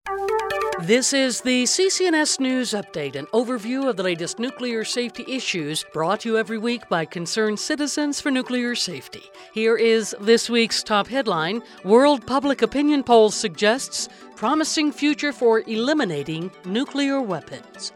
This is the CCNS News Update, an overview of the latest nuclear safety issues brought to you every week by concerned citizens for nuclear safety. Here is this week's top headline. World Public Opinion Poll suggests promising future for eliminating nuclear weapons.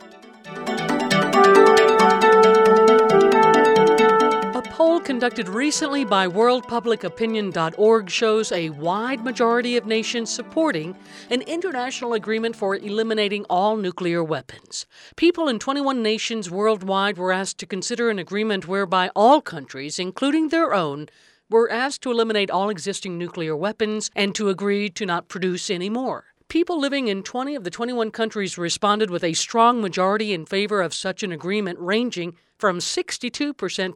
A poll conducted recently by worldpublicopinion.org shows a wide majority of nations supporting an international agreement for eliminating all nuclear weapons. People in 21 nations worldwide were asked to consider an agreement whereby all countries, including their own, were asked to eliminate all existing nuclear weapons and to agree to not produce any more. People living in 20 of the 21 countries responded with a strong majority in favor of such an agreement, ranging from 62% to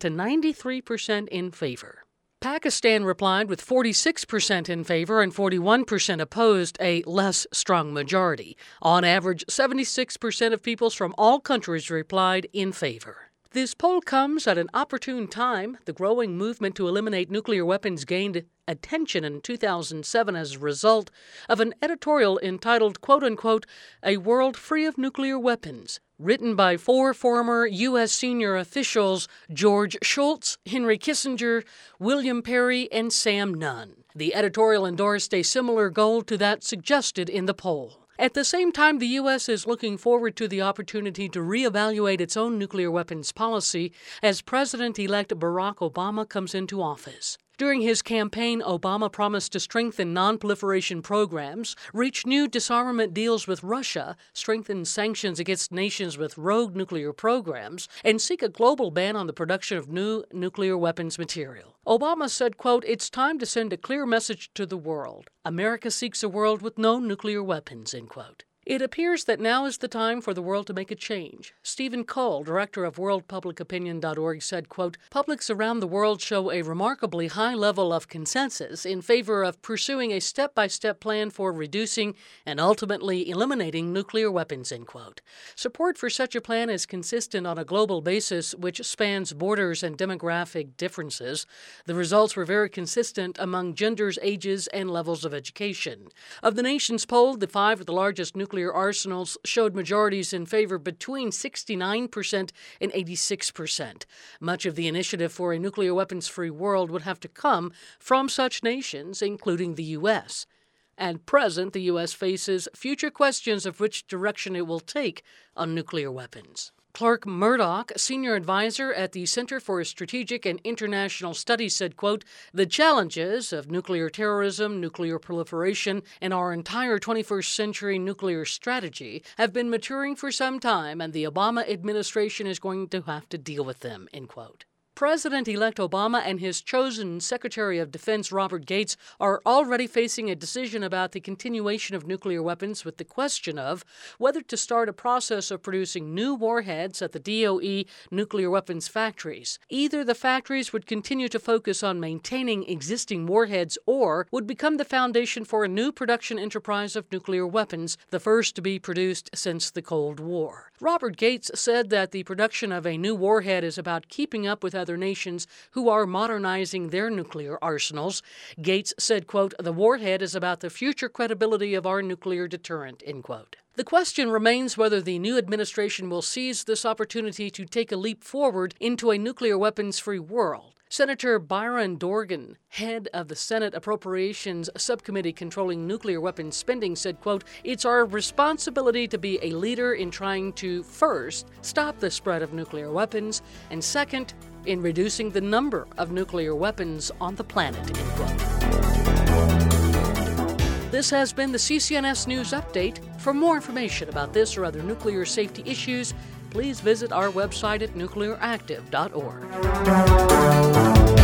93% in favor. Pakistan replied with 46% in favor and 41% opposed, a less strong majority. On average, 76% of people from all countries replied in favor. This poll comes at an opportune time. The growing movement to eliminate nuclear weapons gained attention in 2007 as a result of an editorial entitled, quote-unquote, A World Free of Nuclear Weapons, written by 4 former U.S. senior officials, George Shultz, Henry Kissinger, William Perry, and Sam Nunn. The editorial endorsed a similar goal to that suggested in the poll. At the same time, the U.S. is looking forward to the opportunity to reevaluate its own nuclear weapons policy as President-elect Barack Obama comes into office. During his campaign, Obama promised to strengthen non-proliferation programs, reach new disarmament deals with Russia, strengthen sanctions against nations with rogue nuclear programs, and seek a global ban on the production of new nuclear weapons material. Obama said, quote, It's time to send a clear message to the world. America seeks a world with no nuclear weapons, end quote. It appears that now is the time for the world to make a change. Stephen Cole, director of worldpublicopinion.org, said, quote, Publics around the world show a remarkably high level of consensus in favor of pursuing a step-by-step plan for reducing and ultimately eliminating nuclear weapons, end quote. Support for such a plan is consistent on a global basis which spans borders and demographic differences. The results were very consistent among genders, ages, and levels of education. Of the nations polled, the 5 of the largest nuclear arsenals showed majorities in favor between 69% and 86%. Much of the initiative for a nuclear weapons-free world would have to come from such nations, including the U.S. At present, the U.S. faces future questions of which direction it will take on nuclear weapons. Clark Murdoch, senior advisor at the Center for Strategic and International Studies, said, quote, The challenges of nuclear terrorism, nuclear proliferation, and our entire 21st century nuclear strategy have been maturing for some time, and the Obama administration is going to have to deal with them, end quote. President-elect Obama and his chosen Secretary of Defense, Robert Gates, are already facing a decision about the continuation of nuclear weapons with the question of whether to start a process of producing new warheads at the DOE nuclear weapons factories. Either the factories would continue to focus on maintaining existing warheads or would become the foundation for a new production enterprise of nuclear weapons, the first to be produced since the Cold War. Robert Gates said that the production of a new warhead is about keeping up with other nations who are modernizing their nuclear arsenals. Gates said, quote, The warhead is about the future credibility of our nuclear deterrent, end quote. The question remains whether the new administration will seize this opportunity to take a leap forward into a nuclear weapons-free world. Senator Byron Dorgan, head of the Senate Appropriations Subcommittee controlling nuclear weapons spending, said, quote, It's our responsibility to be a leader in trying to, first, stop the spread of nuclear weapons, and second, in reducing the number of nuclear weapons on the planet, end quote. This has been the CCNS News Update. For more information about this or other nuclear safety issues, please visit our website at nuclearactive.org.